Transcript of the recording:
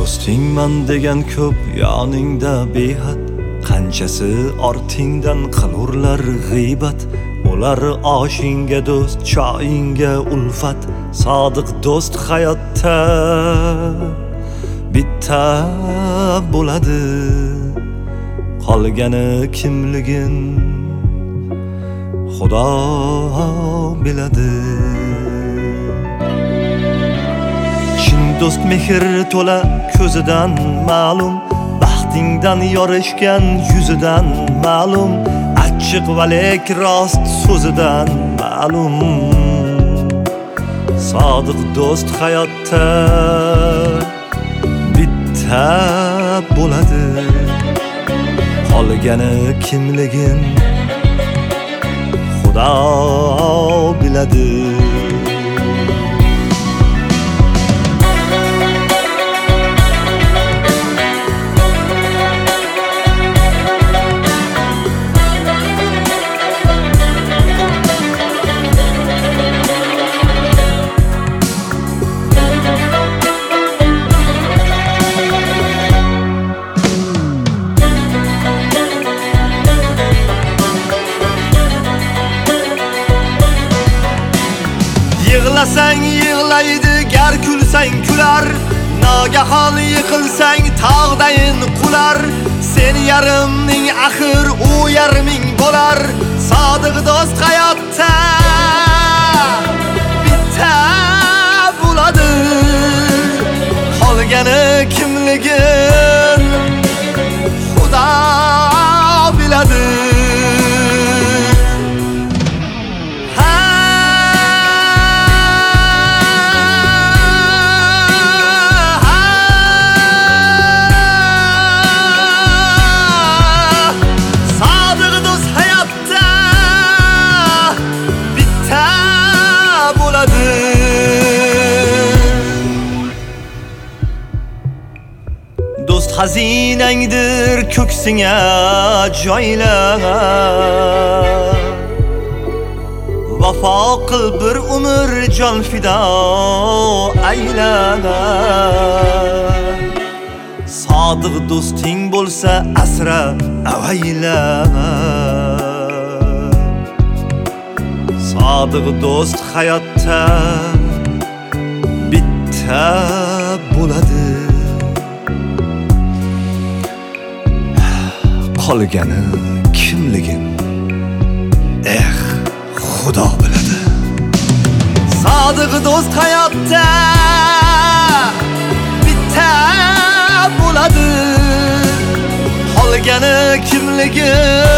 do'stingman degan ko'p yoningda behad, qanchasi ortingdan qilurlar g'iybat. Ular oshingga do'st, choyingga ulfat. Sodiq do'st hayotda bitta bo'ladi, qolgani kimligin Xudo biladi. Chin do'st mehr to'la ko'zidan ma'lum, baxtingdan yorishgan yuzidan ma'lum, achchiq va lek rost so'zidan ma'lum. Sodiq do'st hayotda bitta bo'ladi, qolgani kimligin Xudo biladi. Yig'lasang yig'laydi, gar kulsang kular. Nogahon yiqilsang tog'dayin qular. Sen yarimning axir u yarming bo'lar. Sodiq do'st hayotda bitta bo'ladi, qolgani kimligin Xudo biladi. Do'st xazinangdir, ko'ksinga joyla. Vafo qil bir umr, jon fido ayla. Sodiq do'sting bo'lsa asra avayla. Sodiq do'st hayotda bitta bo'ladi, qolgani kimligin Xudo biladi. Sodiq do'st hayotda bitta bo'ladi, qolgani kimligin